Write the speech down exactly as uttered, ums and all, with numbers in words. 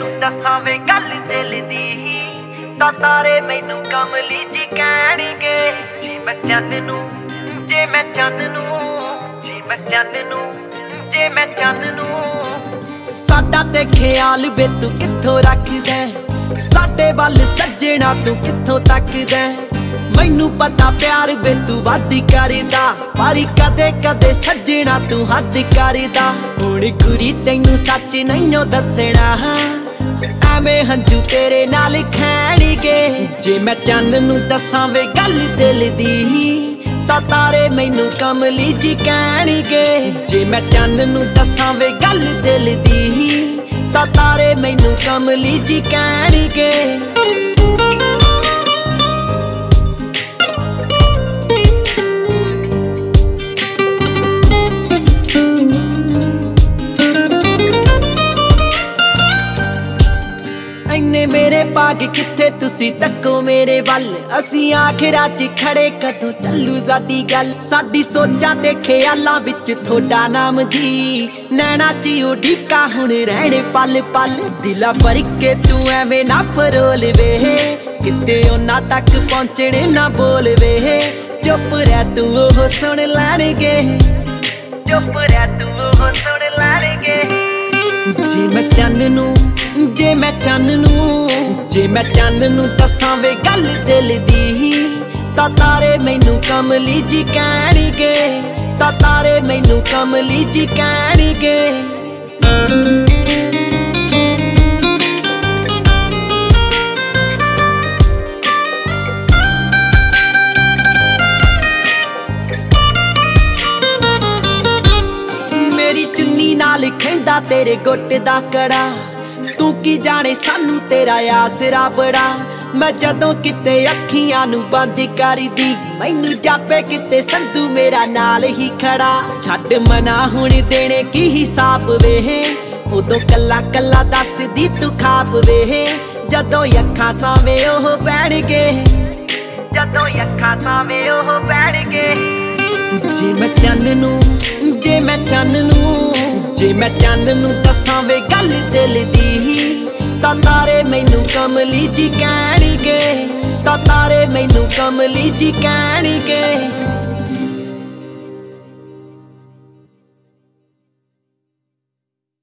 ਤੈनू दसां वे गल दिल दी तां तारे मैनू कमली जी कहणगे जी मैं चंन नू जे मैं चंन नू जी मैं चंन नू जे मैं चंन नू साडा ते ख्याल वे तू कित्थों रखदा साडे वल सज्जणा तू कित्थों तकदा मैनू पता प्यार वे तू वध करदा पर कदे कदे सज्जणा तू हद करदा हुण गुरी तैनू सच नहीं दसना एवें हंजू तेरे नाल खैणगे जे मैं चंन नू दसां वे गल दिल दी तां तारे मैनू कमली जी कहणगे जे मैं चंन नू दसां वे गल दिल दी तां तारे मैनू कमली जी कहणगे मेरे भाग किथे तुसी तको मेरे वल असी आखिरा च खड़े कदों चलू साडी गल साडी सोचां ते ख्यालां विच थोड़ा नाम जी नैना च उडीका हुण रहणे पल पल दिला भर के तू एवें ना फरोल वे किते उन्हां तक पहुंचणे ना बोल वे चुप रह तू ओह सुन लैणगे चुप रह तू ओह सुन लैणगे जे मैं चंन नू जे मैं चंन नू जे मैं चंन नू दसां वे गल दिल दी तां तारे मैनू कमली जी कहणगे तां तारे मैनू कमली जी कहणगे मेरी चुन्नी नाल खैंदा तेरे गुट दा कड़ा तू की जाने सानू तेरा आसरा बड़ा मैं जदों किते अखियां नू बंद कर दी मैनू जापे किते संधू मेरा नाल ही खड़ा छड्ड मना हुण देने की हिसाब वे उदों कल्ला कल्ला दस दी तू खाप वे जदों अखां सावे ओह बैणगे जदों अखां सावे ओह बैणगे जे मैं चंन नू जे मैं चंन नू जे मैं चंन नू दसां वे गल दिल दी तां तारे मैनू कमली जी कहणगे तां तारे मैनू कमली जी कहणगे।